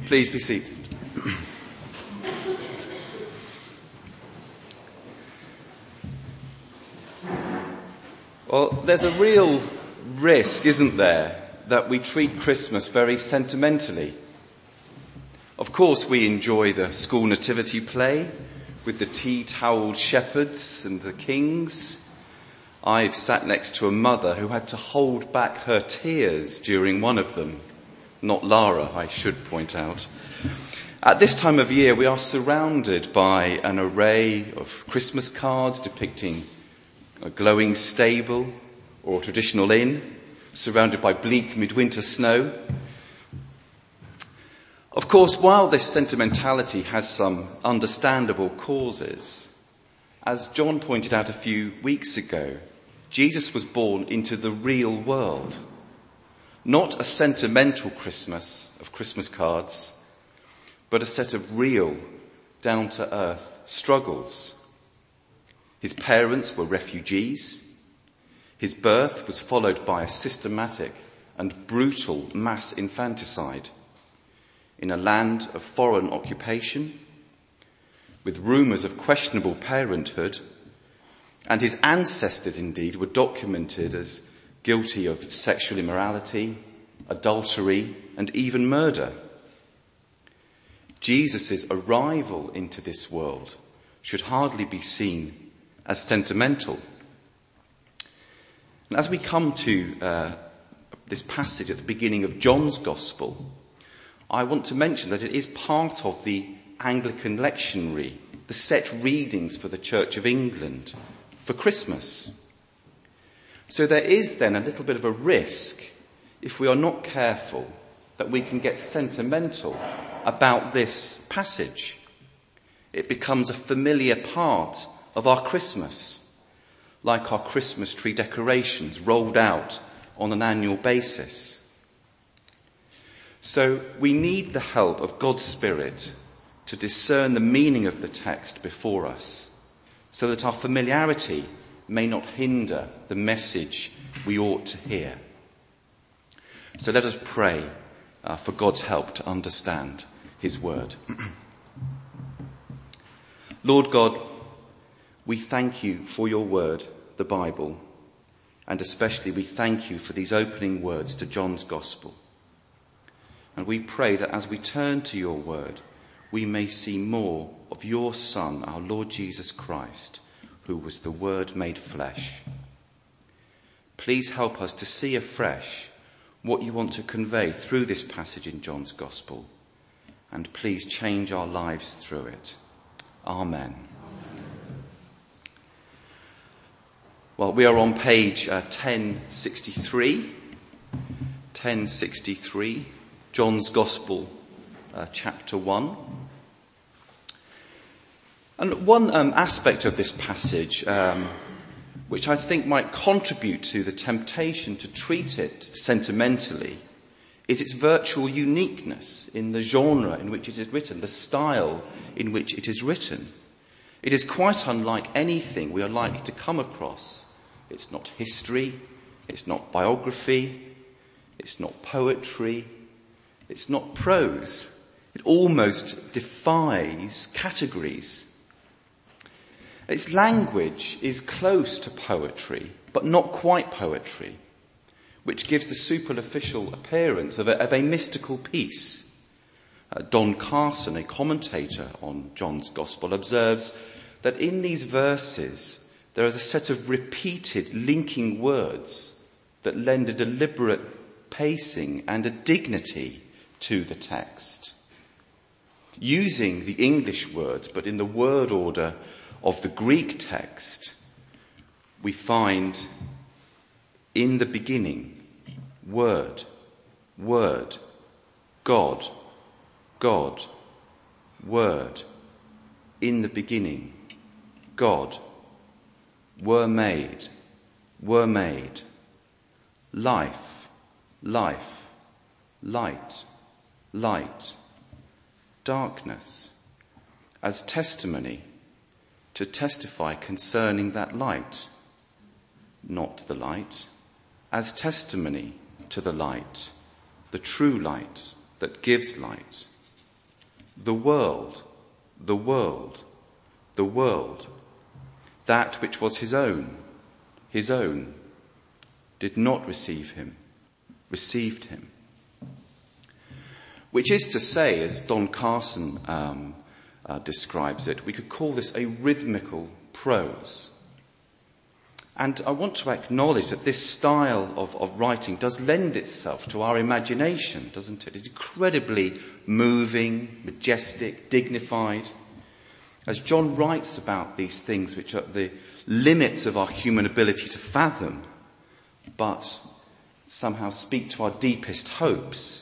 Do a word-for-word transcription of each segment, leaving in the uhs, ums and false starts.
Please be seated. Well, there's a real risk, isn't there, that we treat Christmas very sentimentally. Of course, we enjoy the school nativity play with the tea-towelled shepherds and the kings. I've sat next to a mother who had to hold back her tears during one of them. Not Lara, I should point out. At this time of year, we are surrounded by an array of Christmas cards depicting a glowing stable or a traditional inn, surrounded by bleak midwinter snow. Of course, while this sentimentality has some understandable causes, as John pointed out a few weeks ago, Jesus was born into the real world. Not a sentimental Christmas of Christmas cards, but a set of real, down-to-earth struggles. His parents were refugees. His birth was followed by a systematic and brutal mass infanticide in a land of foreign occupation, with rumours of questionable parenthood, and his ancestors indeed were documented as guilty of sexual immorality, adultery, and even murder. Jesus' arrival into this world should hardly be seen as sentimental. And as we come to uh, this passage at the beginning of John's Gospel, I want to mention that it is part of the Anglican lectionary, the set readings for the Church of England for Christmas. So there is then a little bit of a risk, if we are not careful, that we can get sentimental about this passage. It becomes a familiar part of our Christmas, like our Christmas tree decorations rolled out on an annual basis. So we need the help of God's Spirit to discern the meaning of the text before us, so that our familiarity may not hinder the message we ought to hear. So let us pray uh, for God's help to understand his word. Lord God, we thank you for your word, the Bible, and especially we thank you for these opening words to John's Gospel. And we pray that as we turn to your word, we may see more of your Son, our Lord Jesus Christ, who was the Word made flesh. Please help us to see afresh what you want to convey through this passage in John's Gospel, and please change our lives through it. Amen. Well, we are on page uh, ten sixty-three, ten sixty-three, John's Gospel, uh, chapter one. And one um, aspect of this passage, um, which I think might contribute to the temptation to treat it sentimentally, is its virtual uniqueness in the genre in which it is written, the style in which it is written. It is quite unlike anything we are likely to come across. It's not history, it's not biography, it's not poetry, it's not prose. It almost defies categories. Its language is close to poetry, but not quite poetry, which gives the superficial appearance of a, of a mystical piece. Uh, Don Carson, a commentator on John's Gospel, observes that in these verses there is a set of repeated linking words that lend a deliberate pacing and a dignity to the text. Using the English words, but in the word order of the Greek text, we find in the beginning, word, word, God, God, word, in the beginning, God, were made, were made, life, life, light, light, darkness, as testimony, to testify concerning that light, not the light, as testimony to the light, the true light that gives light. The world, the world, the world, that which was his own, his own, did not receive him, received him. Which is to say, as Don Carson um, uh, describes it, we could call this a rhythmical prose. And I want to acknowledge that this style of, of writing does lend itself to our imagination, doesn't it? It's incredibly moving, majestic, dignified. As John writes about these things which are the limits of our human ability to fathom, but somehow speak to our deepest hopes.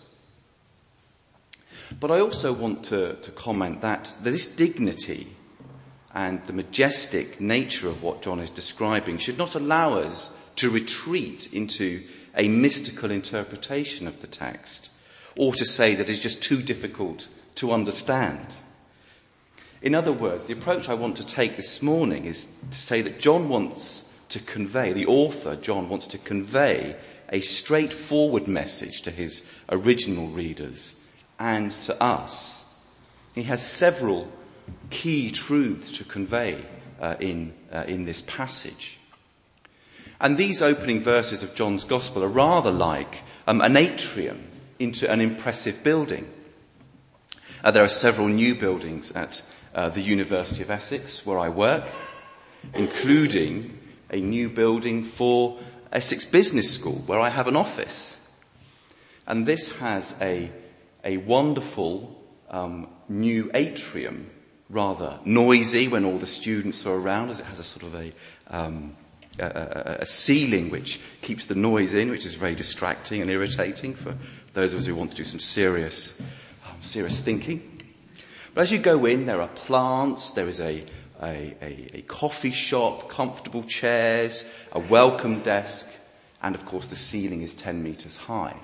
But I also want to, to comment that this dignity and the majestic nature of what John is describing should not allow us to retreat into a mystical interpretation of the text, or to say that it's just too difficult to understand. In other words, the approach I want to take this morning is to say that John wants to convey, the author, John, wants to convey a straightforward message to his original readers and to us. He has several key truths to convey uh, in uh, in this passage. And these opening verses of John's Gospel are rather like um, an atrium into an impressive building. Uh, there are several new buildings at uh, the University of Essex, where I work, including a new building for Essex Business School, where I have an office. And this has a a wonderful um, new atrium, rather noisy when all the students are around, as it has a sort of a, um, a, a, a ceiling which keeps the noise in, which is very distracting and irritating for those of us who want to do some serious, um, serious thinking. But as you go in, there are plants, there is a, a, a, a coffee shop, comfortable chairs, a welcome desk, and of course the ceiling is ten metres high.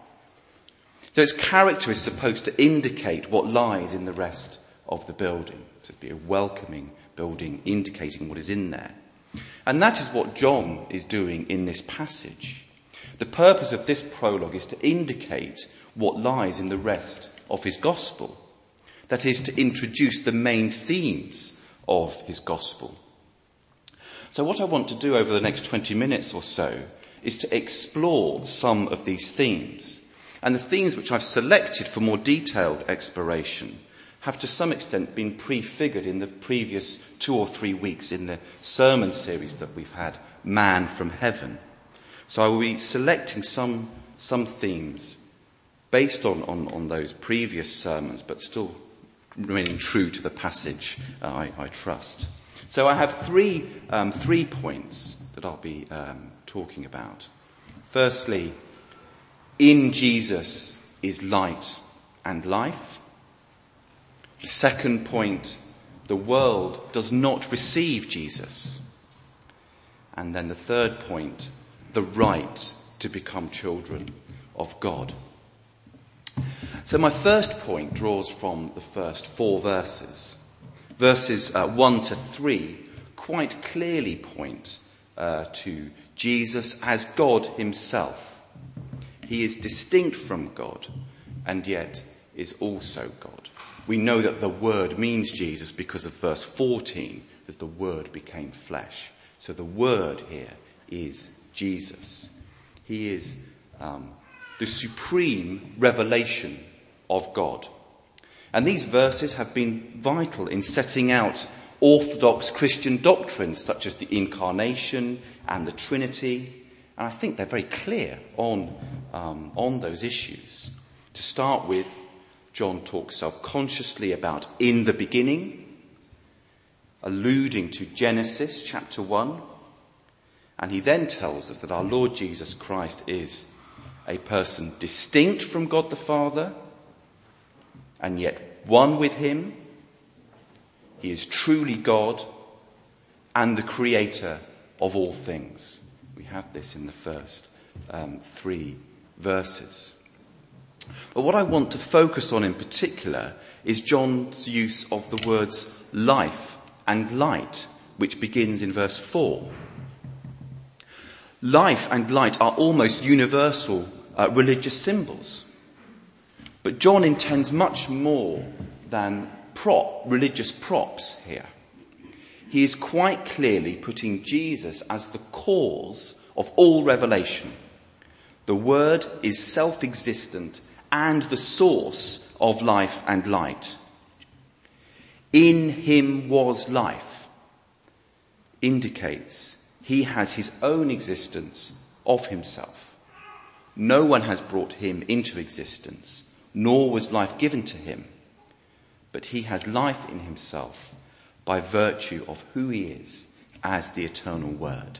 So its character is supposed to indicate what lies in the rest of the building. To be a welcoming building indicating what is in there. And that is what John is doing in this passage. The purpose of this prologue is to indicate what lies in the rest of his gospel. That is, to introduce the main themes of his gospel. So what I want to do over the next twenty minutes or so is to explore some of these themes. And the themes which I've selected for more detailed exploration have to some extent been prefigured in the previous two or three weeks in the sermon series that we've had, Man from Heaven. So I will be selecting some some themes based on, on, on those previous sermons, but still remaining true to the passage, uh, I, I trust. So I have three um, three points that I'll be um, talking about. Firstly, in Jesus is light and life. Second point, the world does not receive Jesus. And then the third point, the right to become children of God. So my first point draws from the first four verses. Verses uh, one to three quite clearly point uh, to Jesus as God himself. He is distinct from God and yet is also God. We know that the Word means Jesus because of verse fourteen, that the Word became flesh. So the Word here is Jesus. He is um, the supreme revelation of God. And these verses have been vital in setting out orthodox Christian doctrines such as the Incarnation and the Trinity. And I think they're very clear on, um, on those issues. To start with, John talks self-consciously about in the beginning, alluding to Genesis chapter one. And he then tells us that our Lord Jesus Christ is a person distinct from God the Father, and yet one with him. He is truly God and the creator of all things. We have this in the first um, three verses. But what I want to focus on in particular is John's use of the words life and light, which begins in verse four. Life and light are almost universal uh, religious symbols. But John intends much more than prop, religious props here. He is quite clearly putting Jesus as the cause of all revelation. The Word is self-existent and the source of life and light. In him was life indicates he has his own existence of himself. No one has brought him into existence, nor was life given to him, but he has life in himself by virtue of who he is as the eternal Word.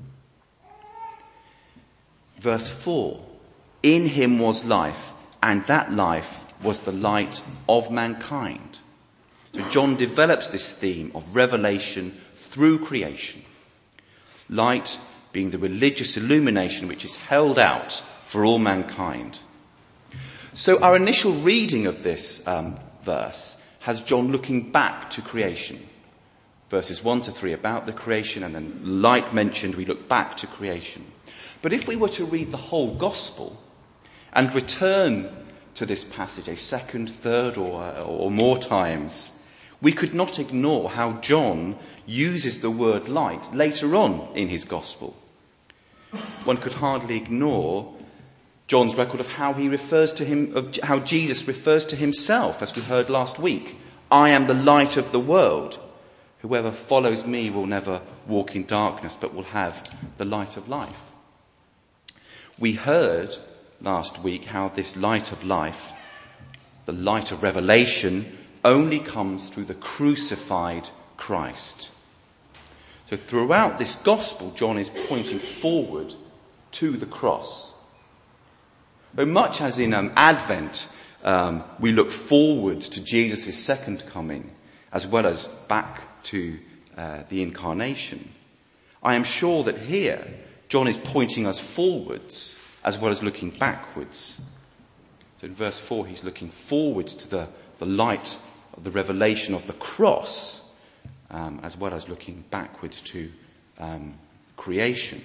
Verse four, in him was life, and that life was the light of mankind. So John develops this theme of revelation through creation. Light being the religious illumination which is held out for all mankind. So our initial reading of this um, verse has John looking back to creation. Verses one to three about the creation, and then like mentioned, we look back to creation. But if we were to read the whole gospel and return to this passage a second, third or, or more times, we could not ignore how John uses the word light later on in his gospel. One could hardly ignore John's record of how he refers to him, of how Jesus refers to himself, as we heard last week. I am the light of the world. Whoever follows me will never walk in darkness, but will have the light of life. We heard last week how this light of life, the light of revelation, only comes through the crucified Christ. So throughout this gospel, John is pointing forward to the cross. But much as in um, Advent, um, we look forward to Jesus' second coming, as well as back to uh, the incarnation, I am sure that here John is pointing us forwards as well as looking backwards. So in verse four, he's looking forwards to the, the light of the revelation of the cross, um, as well as looking backwards to um, creation.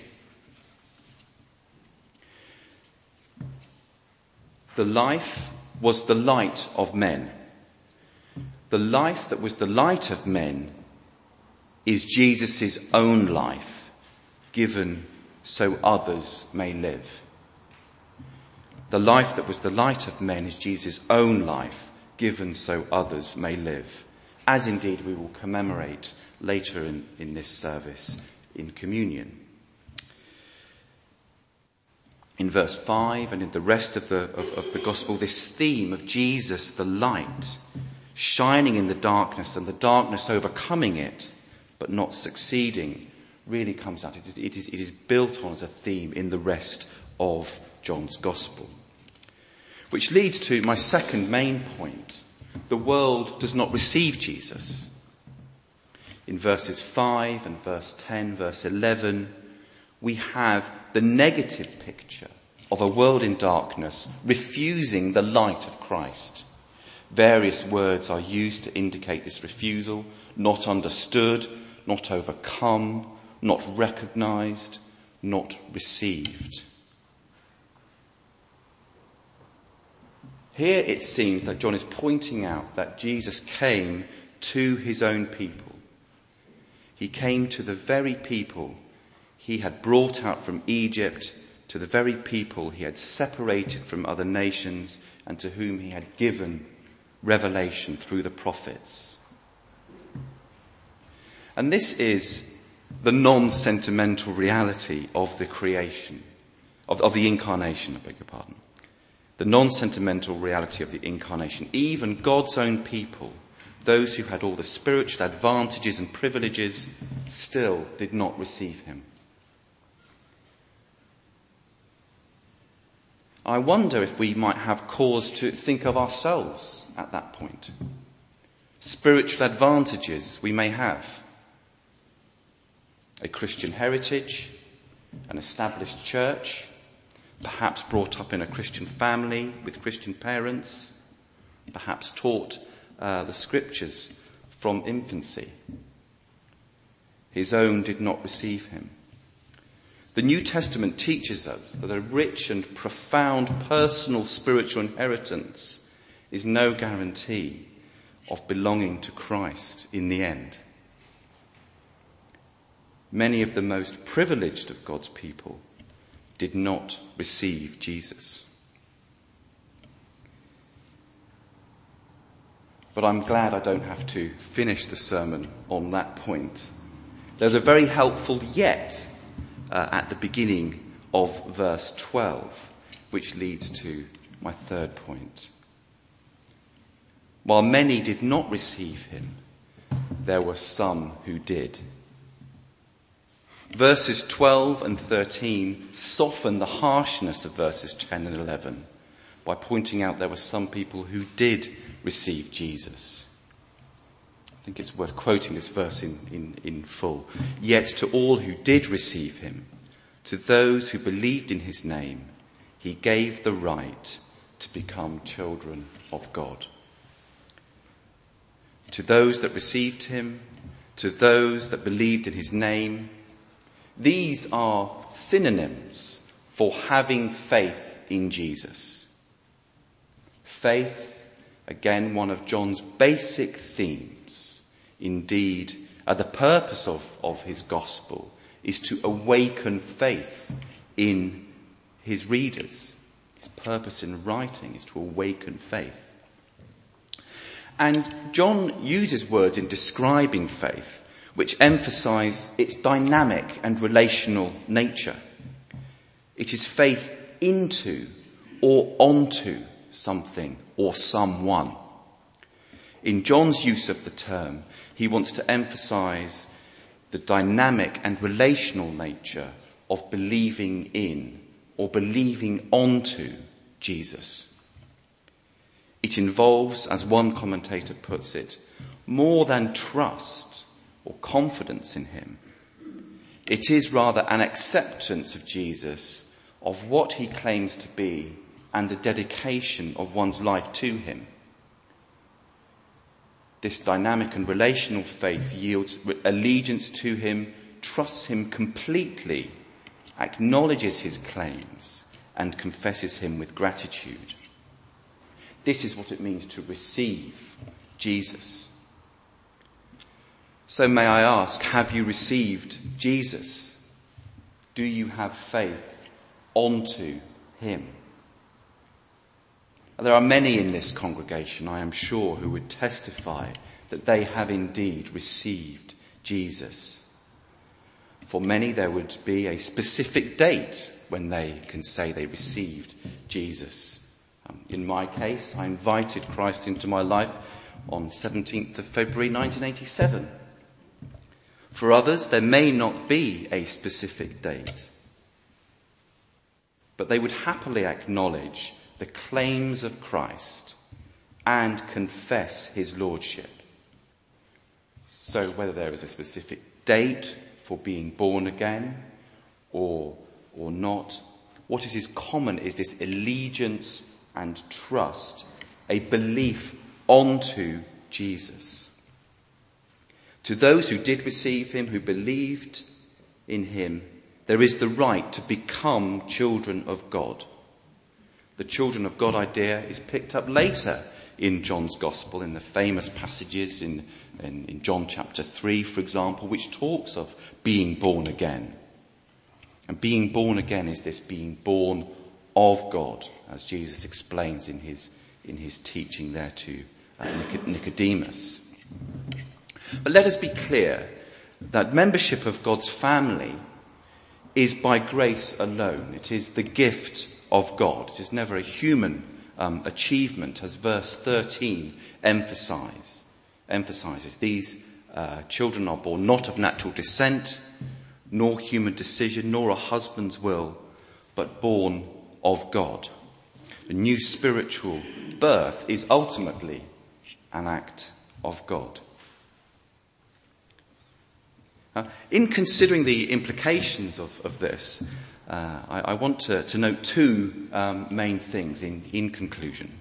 The life was the light of men. The life that was the light of men is Jesus' own life, given so others may live. The life that was the light of men is Jesus' own life, given so others may live, as indeed we will commemorate later in, in this service in communion. In verse five and in the rest of the, of, of the gospel, this theme of Jesus, the light, shining in the darkness and the darkness overcoming it, but not succeeding, really comes out. It, it, is, it is built on as a theme in the rest of John's gospel. Which leads to my second main point. The world does not receive Jesus. In verses five and verse ten, verse eleven, we have the negative picture of a world in darkness refusing the light of Christ. Various words are used to indicate this refusal: not understood, not overcome, not recognized, not received. Here it seems that John is pointing out that Jesus came to his own people. He came to the very people he had brought out from Egypt, to the very people he had separated from other nations, and to whom he had given revelation through the prophets. And this is the non-sentimental reality of the creation, of, of the incarnation, I beg your pardon. The non-sentimental reality of the incarnation. Even God's own people, those who had all the spiritual advantages and privileges, still did not receive him. I wonder if we might have cause to think of ourselves at that point. Spiritual advantages we may have. A Christian heritage, an established church, perhaps brought up in a Christian family with Christian parents, perhaps taught uh, the scriptures from infancy. His own did not receive him. The New Testament teaches us that a rich and profound personal spiritual inheritance is no guarantee of belonging to Christ in the end. Many of the most privileged of God's people did not receive Jesus. But I'm glad I don't have to finish the sermon on that point. There's a very helpful yet uh, at the beginning of verse twelve, which leads to my third point. While many did not receive him, there were some who did. Verses twelve and thirteen soften the harshness of verses ten and eleven by pointing out there were some people who did receive Jesus. I think it's worth quoting this verse in, in, in full. Yet to all who did receive him, to those who believed in his name, he gave the right to become children of God. To those that received him, to those that believed in his name, these are synonyms for having faith in Jesus. Faith, again, one of John's basic themes. Indeed, uh, the purpose of, of his gospel is to awaken faith in his readers. His purpose in writing is to awaken faith. And John uses words in describing faith which emphasize its dynamic and relational nature. It is faith into or onto something or someone. In John's use of the term, he wants to emphasize the dynamic and relational nature of believing in or believing onto Jesus. It involves, as one commentator puts it, more than trust or confidence in him. It is rather an acceptance of Jesus, of what he claims to be, and a dedication of one's life to him. This dynamic and relational faith yields allegiance to him, trusts him completely, acknowledges his claims, and confesses him with gratitude. This is what it means to receive Jesus. So may I ask, have you received Jesus? Do you have faith onto him? There are many in this congregation, I am sure, who would testify that they have indeed received Jesus. For many, there would be a specific date when they can say they received Jesus. Um, in my case, I invited Christ into my life on seventeenth of February nineteen eighty-seven. For others, there may not be a specific date, but they would happily acknowledge the claims of Christ and confess his lordship. So whether there is a specific date for being born again or, or not, what is common is this allegiance and trust, a belief onto Jesus. To those who did receive him, who believed in him, there is the right to become children of God. The children of God idea is picked up later in John's Gospel, in the famous passages in, in, in John chapter three, for example, which talks of being born again. And being born again is this being born of God, as Jesus explains in his, in his teaching there to uh, Nicodemus. But let us be clear that membership of God's family is by grace alone. It is the gift of God. It is never a human um, achievement, as verse thirteen emphasize, emphasizes. These uh, children are born not of natural descent, nor human decision, nor a husband's will, but born of God. A new spiritual birth is ultimately an act of God. Uh, in considering the implications of, of this, uh, I, I want to, to note two um, main things in, in conclusion.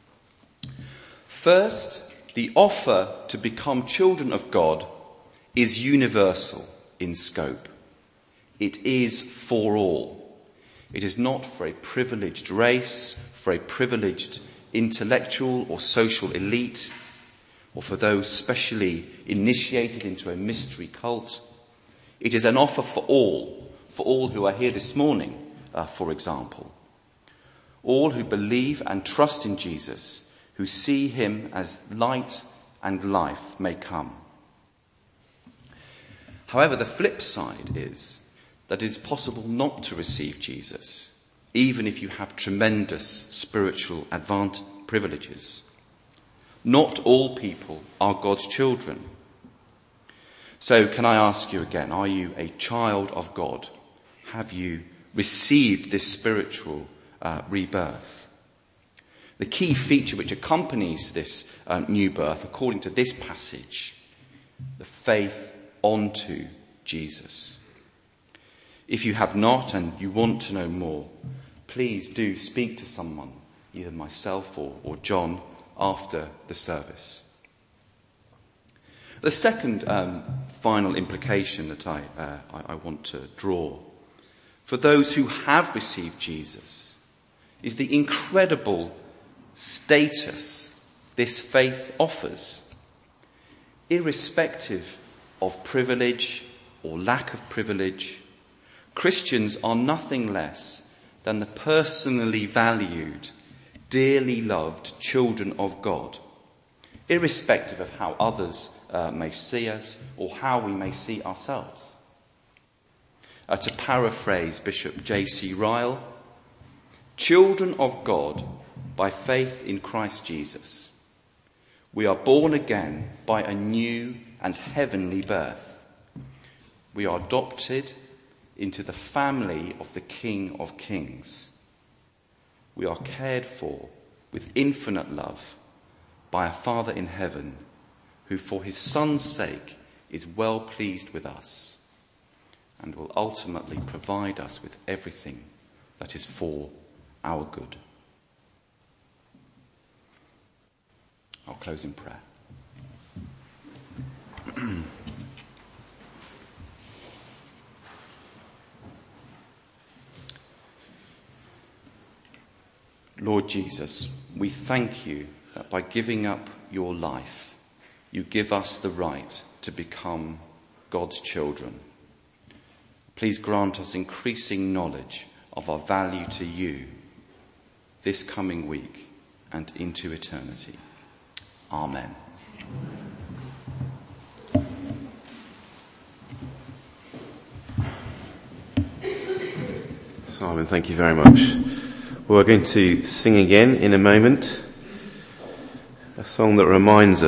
First, the offer to become children of God is universal in scope. It is for all. It is not for a privileged race, for a privileged intellectual or social elite, or for those specially initiated into a mystery cult. It is an offer for all, for all who are here this morning, uh, for example. All who believe and trust in Jesus, who see him as light and life may come. However, the flip side is that it is possible not to receive Jesus, even if you have tremendous spiritual advantage, privileges. Not all people are God's children. So can I ask you again, are you a child of God? Have you received this spiritual uh, rebirth? The key feature which accompanies this uh, new birth, according to this passage, the faith onto Jesus. If you have not and you want to know more, please do speak to someone, either myself or, or John, after the service. The second um, final implication that I, uh, I, I want to draw for those who have received Jesus is the incredible status this faith offers, irrespective of privilege or lack of privilege. Christians are nothing less than the personally valued, dearly loved children of God, irrespective of how others uh, may see us or how we may see ourselves. Uh, to paraphrase Bishop J C Ryle, children of God by faith in Christ Jesus. We are born again by a new and heavenly birth. We are adopted into the family of the King of Kings. We are cared for with infinite love by a Father in heaven who for his Son's sake is well pleased with us and will ultimately provide us with everything that is for our good. I'll close in prayer. Lord Jesus, we thank you that by giving up your life, you give us the right to become God's children. Please grant us increasing knowledge of our value to you this coming week and into eternity. Amen. Simon, thank you very much. We're going to sing again in a moment, a song that reminds us